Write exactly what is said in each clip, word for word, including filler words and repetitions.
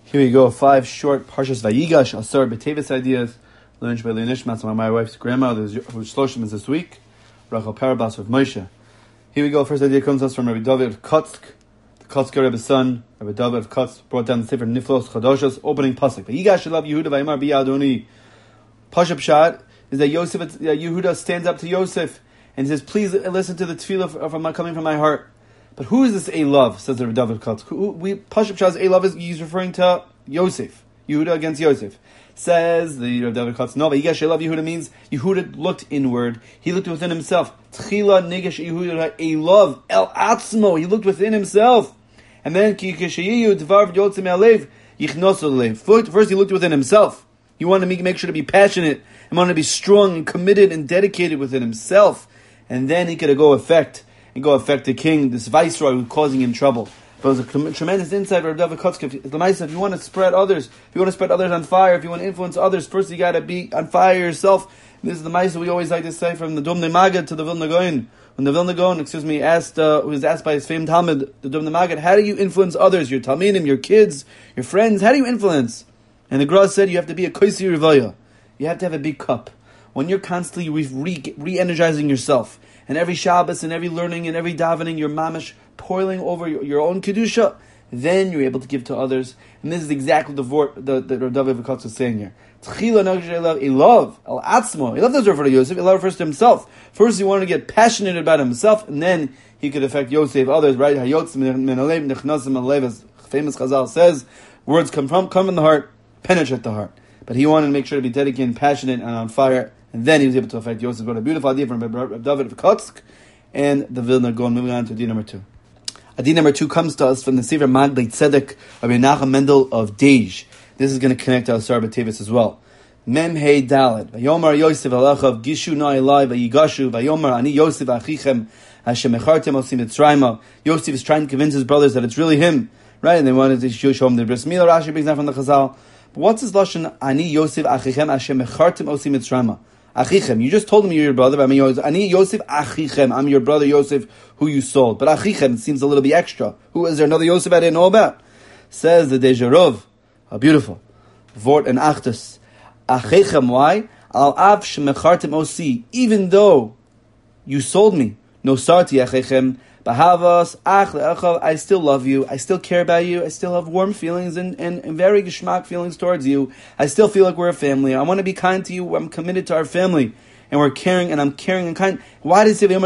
Here we go, five short Parshas Vayigash, Asar B'Tevis ideas, learned by Leonishmas, my wife's grandma, whose Shloshim is this week, Rachel Parabas of Moshe. Here we go, first idea comes to us from Rabbi David of Kotsk, the Kotzker Rebbe's son. Rabbi David of Kotsk brought down the Sefer Niflos Chadoshos, opening Pasuk. Vayigash Elav Yehuda Vayimar B'Yadoni. Pashup Pshat is that Yosef, uh, Yehuda stands up to Yosef and says, please listen to the tefillah from, coming from my heart. But who is this Elav, says the Rabbi David of Kotsk? Who, we, Pashup Pshat, Elav is, he's referring to Yosef. Yehuda against Yosef. Says the Rabbi David Kotz, no, Vayigash Elav Yehuda means Yehuda looked inward. He looked within himself. Tchila Nigash Yehuda Elav El Atzmo. He looked within himself. And then Ki Kishayu Dvar Yotzim Alev Yichnos Alev. First he looked within himself. He wanted to make, make sure to be passionate and wanted to be strong and committed and dedicated within himself. And then he could go affect and go affect the king, this viceroy who was causing him trouble. But it was a tremendous insight for Rabbi David Kotsk. If you want to spread others, if you want to spread others on fire, if you want to influence others, first you got to be on fire yourself. And this is the Maisa we always like to say from the Dubnei Maggid to the Vilna Gaon. When the Vilna Gaon, excuse me, asked, uh, was asked by his famed Talmud, the Dubnei Maggid, how do you influence others, your Talmidim, your kids, your friends? How do you influence? And the Gra said you have to be a Koisi Rivaya. You have to have a big cup. When you're constantly re- re-energizing yourself, and every Shabbos and every learning and every davening, you're mamish pouring over your, your own kedusha, then you're able to give to others. And this is exactly the vort that the, the David Kotz was saying here. Tchila nagsh elav elav al atzmo. Elav doesn't refer to Yosef. Elav refers to himself. First, he wanted to get passionate about himself, and then he could affect Yosef, others. Right? Hayotz min alev nechnasim alev, as famous Chazal says, words come from come from the heart, penetrate the heart. But he wanted to make sure to be dedicated, and passionate, and on fire. And then he was able to affect Yosef. What a beautiful idea from Rabbi David of Kotsk and the Vilna Gaon. Moving on to idea number two. Idea number two comes to us from the Sefer Maglei Tzedek of Menachem Mendel of Dej. This is going to connect to Asar B'Tevis as well. Mem Hey Daled. Vayomar Yosef Alechav Gishu Na Elai Vayigashu Vayomar Ani Yosef Achichem Hashem Echartem Osim Mitzrayma. Yosef is trying to convince his brothers that it's really him, right? And they wanted to show him the bris milah. Rashi brings that from the Chazal. But what's his lashon? Ani Yosef Achichem Hashem Echartem Osim Mitzrayma. Achichem, you just told him you're your brother. I mean, Ani Yosef Achichem, I'm your brother Yosef, who you sold. But Achichem seems a little bit extra. Who is there? Another Yosef I didn't know about? Says the Dejarov. How beautiful. Vort and Achtus. Achichem, why? Al av shemechartem osi. Even though you sold me, no sarti Achichem. Bahavas, ach le'achav, I still love you, I still care about you, I still have warm feelings and, and, and very geschmack feelings towards you. I still feel like we're a family. I want to be kind to you, I'm committed to our family. And we're caring, and I'm caring and kind. Why did he say,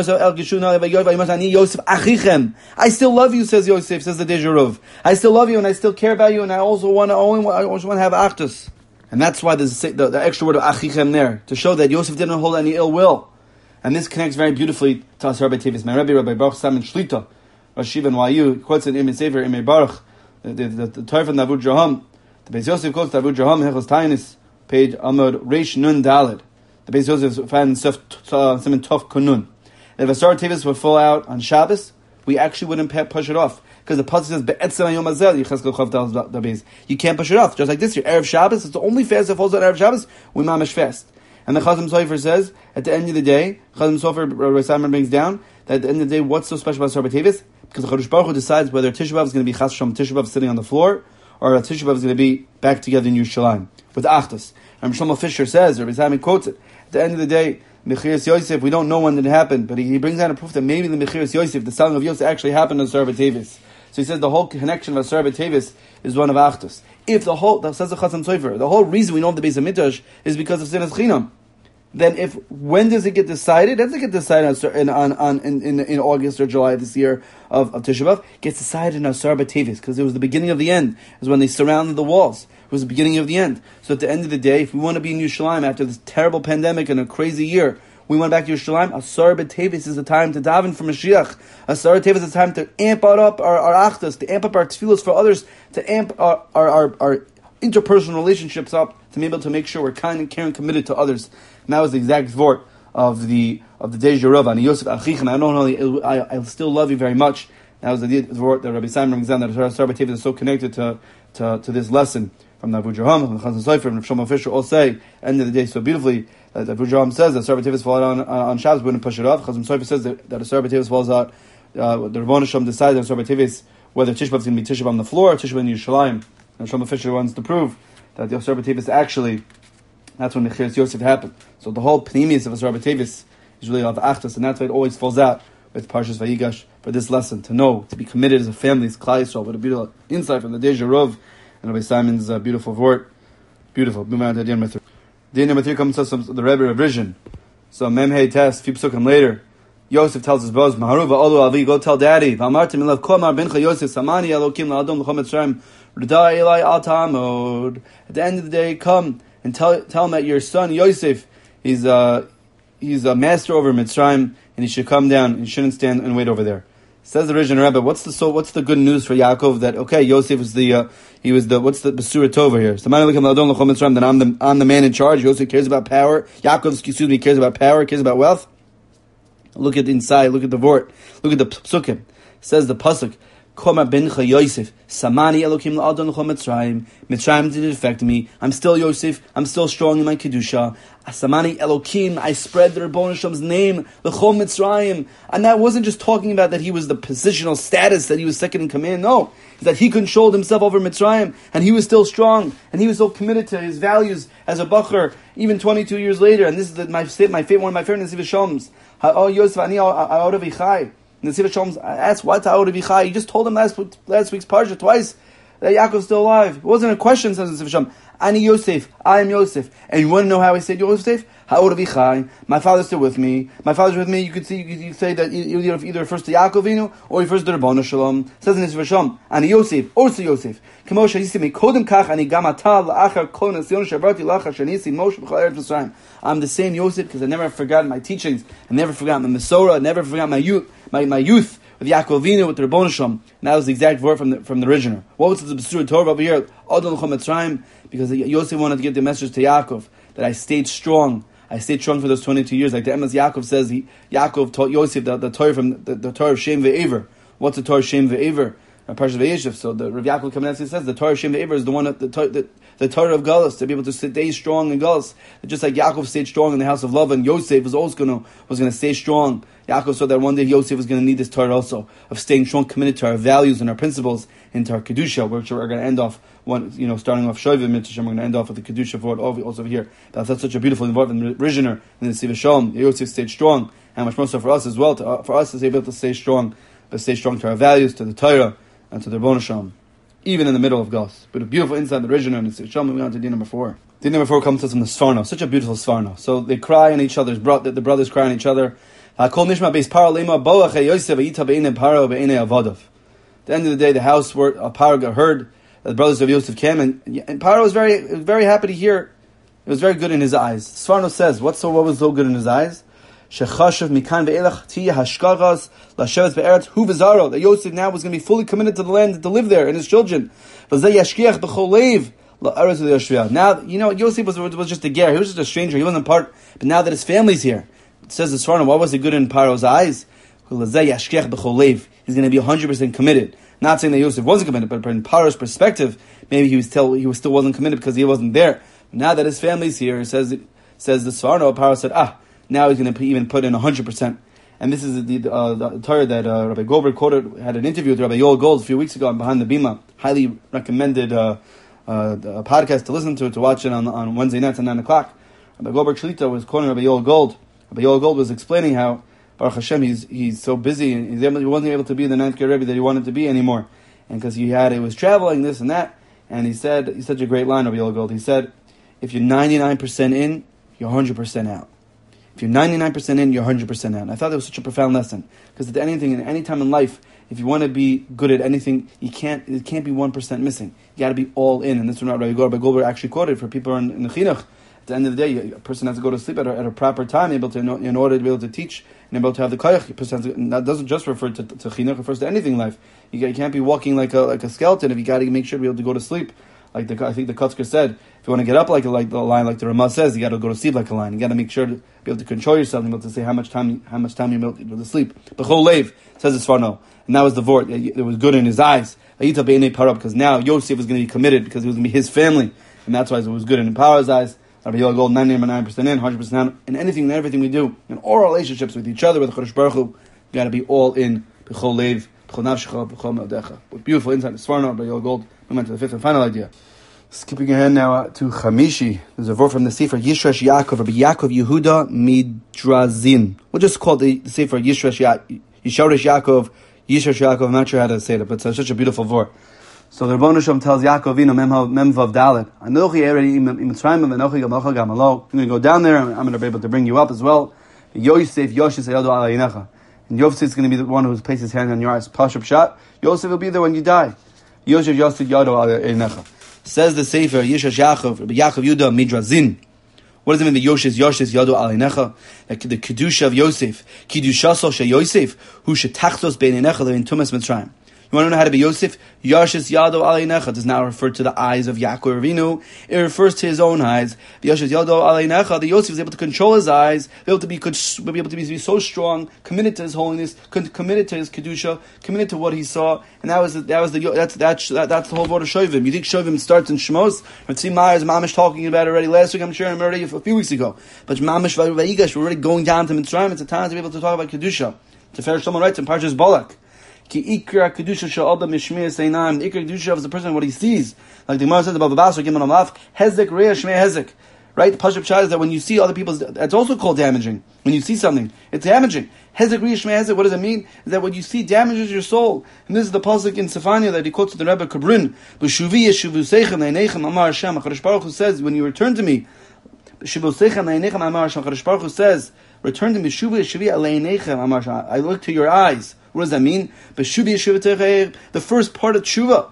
Yosef achichem? I still love you, says Yosef, says the Dejarov. I still love you, and I still care about you, and I also want to, I also want to have achtus. And that's why there's the, the extra word of achichem there, to show that Yosef didn't hold any ill will. And this connects very beautifully to Asar B'Tevis. My Rebbe, Rabbi Baruch Samin Shlita, Rosh Yeshiva N Y U, quotes in Imei Sefer, Imei Baruch, the, the, the, the Torah from Davud Jaham. The Beis Yosef quotes Davud Jaham, Hechos Tainis, page Amud Reish Nun Daled. The Beis Yosef found Siman Tov Kunun. If Asar B'Tevis would fall out on Shabbos, we actually wouldn't push it off. Because the pasuk says, Be'etzem hayom hazel, Yechezkel Chav Dal Dabeis. You can't push it off. Just like this year, Erev Shabbos, it's the only fast that falls on Erev Shabbos, we mamish fast. And the Chazam Sofer says, at the end of the day, Chazam Sofer, Rabbi Simon brings down, that at the end of the day, what's so special about Asar B'Tevis? Because the Chodesh Baruch Hu decides whether Tisha B'Av is going to be Chas Shem Tisha B'Av sitting on the floor, or a Tisha B'Av is going to be back together in Yerushalayim, with Achdus. And Shlomo Fisher says, Rabbi Simon quotes it, at the end of the day, Mechiras Yosef, we don't know when it happened, but he, he brings out a proof that maybe the Mechiras Yosef, the selling of Yosef, actually happened in Asar B'Tevis. So he says the whole connection of Asar B'Tevis is one of Achdus. If the whole, that says the Chazam Sofer, the whole reason we know of the Beis HaMikdash is because of Sinas Chinam. Then if, when does it get decided? Does it get decided in, on, on, in, in, in August or July of this year of, of Tisha B'Av? It gets decided in Asar B'Tevis, because it was the beginning of the end. It was when they surrounded the walls. It was the beginning of the end. So at the end of the day, if we want to be in Yerushalayim after this terrible pandemic and a crazy year, we went back to Yerushalayim, Asar B'Tevis is the time to daven for Mashiach. Asar B'Tevis is the time to amp up our, our achdas, to amp up our tefillos for others, to amp our, our, our, our interpersonal relationships up, to be able to make sure we're kind and caring, committed to others. And that was the exact vort of the of the Dejarov. And Yosef Achichem, I don't know, I, I still love you very much. That was the vort that Rabbi Simon brings down, that Asar B'Tevis is so connected to, to, to this lesson from the Davud Jaham, from the Chazon Sofer, from Shlomo Fisher, all say, end of the day, so beautifully, that Davud Jaham says that Asar B'Tevis falls on, on Shabbos, we wouldn't push it off. Chazon Sofer says that, that Asar B'Tevis falls out, uh, the Rebbeinu Shalom decides that Asar B'Tevis, whether Tisha B'Av is going to be Tisha B'Av on the floor or Tisha B'Av in Yerushalayim. And Shlomo Fisher wants to prove that the Asar B'Tevis actually, that's when the Mechiras Yosef happened. So the whole pneumius of Asar B'Tevis is really of Achtas, and that's why it always falls out with Parshas Vayigash for this lesson, to know, to be committed as a family, as Klal Yisrael. What a beautiful insight from the Deja Rov and Rabbi Simon's uh, beautiful word. Beautiful. Moving on to Din number three. Din number three comes to us from the Rebbe revision. So Memhei Test, a few psukim later, Yosef tells his brothers, Maharuva Olu Avi, go tell daddy, V'amartim ilav komar bincha Yosef, Samani Elokim la'adom l'chom etzrayim, R'da Elai al ta'amod. At the end of the day, come and tell tell him that your son Yosef, he's uh he's a master over Mitzrayim, and he should come down, and he shouldn't stand and wait over there. Says the original Rebbe, what's the so what's the good news for Yaakov that okay, Yosef was the uh, he was the what's the Besura Tova here? So then I'm the I'm the man in charge. Yosef cares about power. Yaakov, excuse me, cares about power, cares about wealth. Look at the inside. Look at the vort. Look at the psukim. Says the pasuk, Koma bincha Yosef, Samani Elokim la'adon l'chom Mitzrayim. Mitzrayim didn't affect me. I'm still Yosef. I'm still strong in my kedusha. Samani Elokim, I spread the Rebbeinu Shalom's name, l'chom Mitzrayim. And that wasn't just talking about that he was the positional status, that he was second in command. No, it's that he controlled himself over Mitzrayim, and he was still strong, and he was so committed to his values as a bacher, even twenty-two years later. And this is the, my my favorite, one of my favorite Nesiv Shoms. Oh Yosef, ani a'od avichai. Nesiv Shoms asked, "What a'od avichai?" He just told him last last week's parsha twice that Yaakov's still alive. It wasn't a question, says Nesiv Shom. Ani Yosef, I am Yosef. And you want to know how I said Yosef? Ha'od avichai. My father's still with me. My father's with me. You could see, you could, you could say that either, either refers to Yaakov Avinu or refers to the Rebbeinu Shalom. Says in Nesiv Shom, Ani Yosef, also Yosef. Kamo shayisi kodem kach ani gam ata la'achar kol nasyon shabarti la'achar shanisi Moshe b'chol eretz Mitzrayim. I'm the same Yosef because I never forgot my teachings. I never forgot my Masorah. I never forgot my youth, my, my youth with Yaakov Avinu, with the Rebbeinu Shalom. And that was the exact word from the from the original. What was the B'sura Torah over here? Adon l'chom Mitzrayim, because Yosef wanted to give the message to Yaakov that I stayed strong. I stayed strong for those twenty-two years. Like the Emes Yaakov says, he, Yaakov taught Yosef the, the Torah from the, the Torah of Shem ve'ever. What's the Torah of Shem ve'ever? Parashat Vayeshev. So the Rav Yaakov Kamenetsky says the Torah of Shem ve'ever is the one that the, the the Torah of Galus, to be able to stay strong in Galus. Just like Yaakov stayed strong in the house of love, and Yosef was also going to was going to stay strong. Yaakov saw that one day Yosef was going to need this Torah also, of staying strong, committed to our values and our principles, into our Kedusha, which we're going to end off, one, you know, starting off Shovim, we're going to end off with the Kedusha for it also over here. That's, that's such a beautiful involvement in the Rishner, in the Siva Shalom. Yosef stayed strong, and much more so for us as well, to, uh, for us to be able to stay strong, but stay strong to our values, to the Torah, and to the Rebbeinu Shalom, even in the middle of Gos. But a beautiful insight in the Rishner, and the Siva Shalom. Moving on to Din number four. Din number four comes to us from the Sfarno, such a beautiful Sfarno. So they cry on each other's, bro- the brothers cry on each other. At the end of the day, the house where uh, Paro got heard, the brothers of Yosef came, and, and Paro was very, very happy to hear. It was very good in his eyes. Sfarno says, "What's so? What was so good in his eyes? That Yosef now was going to be fully committed to the land to live there, and his children. Now, you know, Yosef was was just a ger. He was just a stranger. He wasn't part. But now that his family's here." It says the Sfarno, what was it good in Paro's eyes? He's going to be one hundred percent committed. Not saying that Yosef wasn't committed, but in Paro's perspective, maybe he was still he was still wasn't committed because he wasn't there. But now that his family's here, it says says the Sfarno, Paro said, ah, now he's going to even put in one hundred percent. And this is the, the, uh, the Torah that uh, Rabbi Goldberg quoted, had an interview with Rabbi Yoel Gold a few weeks ago on Behind the Bima. Highly recommended uh, uh, a podcast to listen to, to watch it on, on Wednesday nights at nine o'clock. Rabbi Goldberg Shlita was quoting Rabbi Yoel Gold. But Yoel Gold was explaining how Baruch Hashem he's he's so busy and he's able, he wasn't able to be the ninth grade Rebbe that he wanted to be anymore, and because he had he was traveling this and that, and he said he's such a great line of Yoel Gold. He said, if you're ninety-nine percent in, you're one hundred percent out. If you're ninety-nine percent in, you're one hundred percent out. And I thought that was such a profound lesson, because at anything in any time in life, if you want to be good at anything, you can't it can't be one percent missing. You got to be all in, and this is what Rabbi Goldberg actually quoted for people in, in the Chinuch. At the end of the day, a person has to go to sleep at a, at a proper time, able to in order to be able to teach and able to have the koyach. A person has to, and that doesn't just refer to, to chinuch; it refers to anything in life. You, you can't be walking like a like a skeleton if you got to make sure to be able to go to sleep. Like the, I think the Kotzker said, if you want to get up like a, like the line, like the Ramah says, you got to go to sleep like a lion. You got to make sure to be able to control yourself and be able to say how much time how much time you're able to sleep. B'chol leiv says it's Sfarno, and that was the vort. It was good in his eyes. Because now Yosef was going to be committed because it was going to be his family, and that's why it was good in Paro's eyes. Rabbi Yoel Gold, ninety-nine percent in, one hundred percent out, in anything and everything we do, in all relationships with each other, with the Chodesh Baruch Hu, you got to be all in, b'chol leiv, With beautiful insight, the Svarno, by Yoel Gold, we went to the fifth and final idea. Skipping ahead now to Chamishi. There's a word from the Sefer Yishresh Yaakov, Rabbi Yaakov Yehuda Midrazin. We'll just call the, the Sefer Yishresh Yaakov, Yishoresh Yaakov, Yishresh Yaakov. I'm not sure how to say it, but it's such a beautiful word. So the Rebbeinu Shalom tells Yaakov, Vino Memvav Dalet, Anochi Eri Mitzrayim V'Anochi Gamalcha Gamalo. I'm going to go down there. I'm going to be able to bring you up as well. Yosef Yoshis Ayado Alayinecha. And Yosef is going to be the one who places his hand on your eyes. Pashup Shat. Yosef will be there when you die. Yosef Yosef Yado Alayinecha. Says the Sefer Yishesh Yaakov, Rabbi Yaakov Yehuda Midrazin. What does it mean? The Yoshes Yoshes Yado Alayinecha. The Kedusha of Yosef. Kedushaso She Yosef. Who Shetachtos Beinenecha Lein Tumas Mitzrayim. You want to know how to be Yosef? Yoshes Yado Alayinecha does not refer to the eyes of Yaakov Avinu. It refers to his own eyes. The Yoshes Yado Alayinecha, the Yosef is able to control his eyes, be able to be, be able to be, be so strong, committed to his holiness, committed to his kedusha, committed to what he saw, and that was the, that was the that's that's that, that's the whole word of Shovim. You think Shovim starts in Shmos? Tzvi Myers, Mamish talking about it already last week. I'm sure I'm already a few weeks ago. But Mamish Vayigash, we're already going down to Mitzrayim. It's a time to be able to talk about kedusha. Tefer Shlomo writes in Parshas Balak. Ki ikra kedusha she'adam mishmei seinam. The ikra kedusha is the person what he sees. Like the Gemara says about Babasar Gimel Amlaf, hezek re'ah shmei hezek. Right? The Pashup Shad is that when you see other people's, that's also called damaging. When you see something, it's damaging. Hezek re'ah shmei hezek. What does it mean? Is that what you see damages your soul. And this is the pasuk in Sefania that he quotes to the Rebbe Kabrin. B'shuvi yeshuvu seichem le'nechem amar Hashem. HaKadosh Baruch Hu says, when you return to me, b'shuvu seichem le'nechem amar Hashem. HaKadosh Baruch Hu says, return to me. Shuvu yeshuvi le'nechem amar Hashem. I look to your eyes. What does that mean? The first part of tshuva,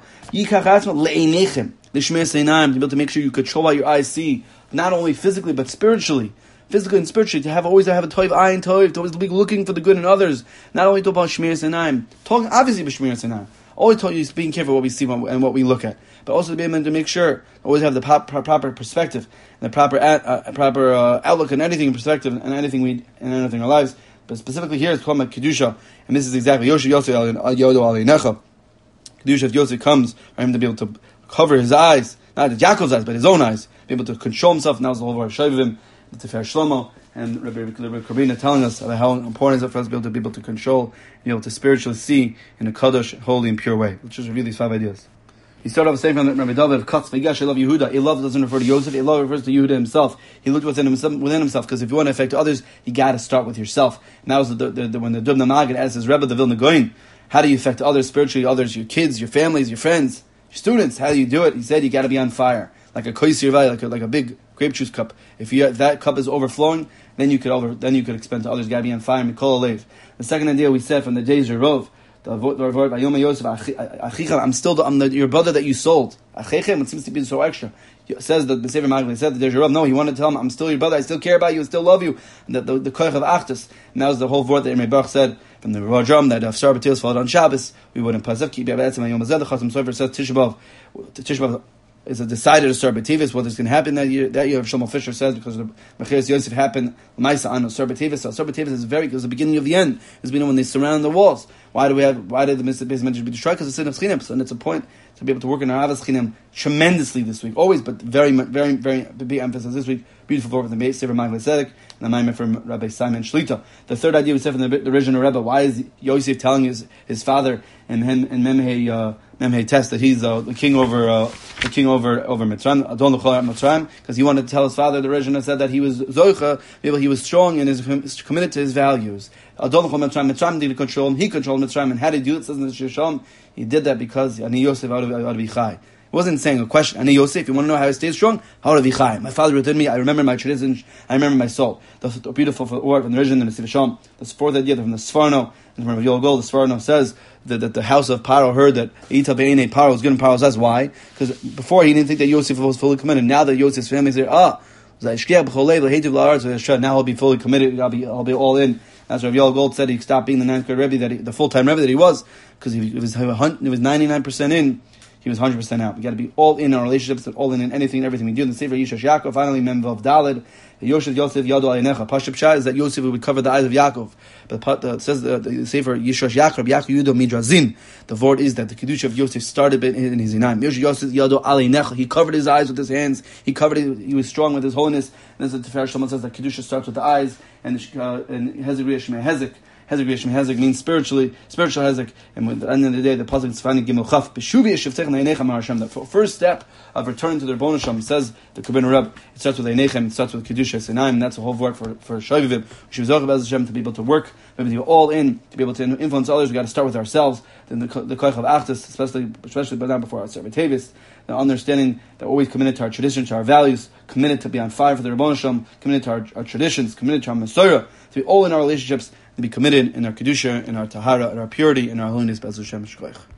to be able to make sure you control what your eyes see, not only physically but spiritually, physically and spiritually. To have always have a toiv ayin toiv, to always be looking for the good in others. Not only talk about shmir seinaim, talking obviously about shmir seinaim. Always talking is being careful what we see and what we look at, but also to be able to make sure always have the pop, proper perspective and the proper uh, proper uh, outlook and anything in perspective and anything we and anything in our lives. But specifically here, it's called Kedusha, and this is exactly Yosef Yosef Yodo Alayinecha. Kedusha of Yosef comes for him to be able to cover his eyes, not Yaakov's eyes, but his own eyes, be able to control himself. Now it's the whole word of Shovim, the Tefer Shlomo, and Rabbi Kabina telling us about how important it is for us to be able to be able to control, be able to spiritually see in a kadosh, holy and pure way. Let's just review these five ideas. He started off saying from Rabbi David, Katz V'Yigash, I love Yehuda. Elov doesn't refer to Yosef. Elov refers to Yehuda himself. He looked within himself, within himself, because if you want to affect others, you got to start with yourself. And that was the, the, the, when the Dubna Maggid asked his Rebbe, the Vilna Goyin, how do you affect others spiritually, others, your kids, your families, your friends, your students? How do you do it? He said you got to be on fire, like a koisir vay, like a, like a big grape juice cup. If you if that cup is overflowing, then you could over then you could expend to others. You got to be on fire. Mikol Alev. The second idea we said from the days of Rov. The word Yosef, I'm still the, I'm the, your brother that you sold. Achechem, it seems to be so extra. It says that the Sefer Maggid said that there's your Rav. No, he wanted to tell him, I'm still your brother, I still care about you, I still love you. And that the, the koich of Achtus. And that was the whole word that Irmei Baruch said from the Rajam that if Shar B'Tils followed on Shabbos, we wouldn't Pasach, keep Yabetzim, and Yom Hazeh, the Chasam Sofer says Tisha B'Av. Tisha B'Av is a decided to start B'Tivis. What is going to happen that year? That year, Shlomo Fisher says, because the Mechiras Yosef happened, Maisa on Sar B'Tivis. So Sar B'Tivis is very, it was the beginning of the end. It's been when they surround the walls. Why do we have? Why did the Mitzvah Medrash be destroyed? Because it's sin of Chinam. So and it's a point to be able to work in our Avos Chinam tremendously this week. Always, but very, very, very big emphasis this week. Beautiful word from the Sefer Maggid Tzedek and the Maimer from Rabbi Simon Shlita. The third idea we said from the, the original Rebbe. Why is Yosef telling his his father and him and Memhei uh, Memhei Test that he's uh, the king over uh, the king over over Mitzrayim? Adon l'chol Mitzrayim, because he wanted to tell his father. The original said that he was zoicha, he was strong and is committed to his values. Adon l'chol Mitzrayim, Mitzrayim didn't control him. He controlled Mitzrayim, and how did he do it? Says in the Shisham, he did that because Ani Yosef out of out of Yichai. It wasn't saying a question. Ani Yosef, you want to know how I stay strong? How to Yichai. My father within me. I remember my traditions. I remember my soul. The, the beautiful word from the original and the Sivasham. The fourth idea from the Sfarno and from Yoel Gold. The Sfarno says that, that the house of Paro heard that Ita Be'ene Paro was good, and Paro says why? Because before he didn't think that Yosef was fully committed. Now that Yosef's family is there, ah, now he'll be fully committed. I'll be, I'll be all in. As Rav Yoel Gold said, he stopped being the ninth grade Rebbe, that he, the full time Rebbe that he was, because he, he was he was ninety nine percent in. He was one hundred percent out. We got to be all in our relationships, all in in anything and everything we do. In the Sefer Yishesh Yaakov, finally, Memvav Daled, Yosef Yosef Yado Alayinecha. Pashup Shah is that Yosef would cover the eyes of Yaakov. But uh, it says the, the Sefer Yishesh Yaakov, Yaakov Yudo Midrazin. The word is that the Kedusha of Yosef started in, in his Inaim. Yosef Yosef Yado Alayinecha. He covered his eyes with his hands. He covered it. He was strong with his holiness. And as the Tefer Shlomo says, that Kedusha starts with the eyes. And uh, and Hezek Shmei Hezek. Hezek Yeshim Hezek means spiritually, spiritual Hezek, and at the end of the day, the pasuk is finding Gimel Chaf. B'shuvi yeshivtechem leinechem Mar Hashem. The first step of returning to their Rebbeinu Shalom, says the Kabbalah Reb, it starts with Einechem, it starts with Kedusha Sinaim, and that's a whole work for for Shovivim. We should be Hashem to be able to work, to be all in, to be able to influence others. We got to start with ourselves. Then the the Koich of Achdus, especially especially but now before our Servatavis, the understanding that we're always committed to our tradition, to our values, committed to be on fire for the Rebbeinu Shalom, committed to our, our traditions, committed to our Masorah, to be all in our relationships, to be committed in our Kedusha, in our Tahara, in our purity, in our holiness, Be'ez Hashem Shkoich.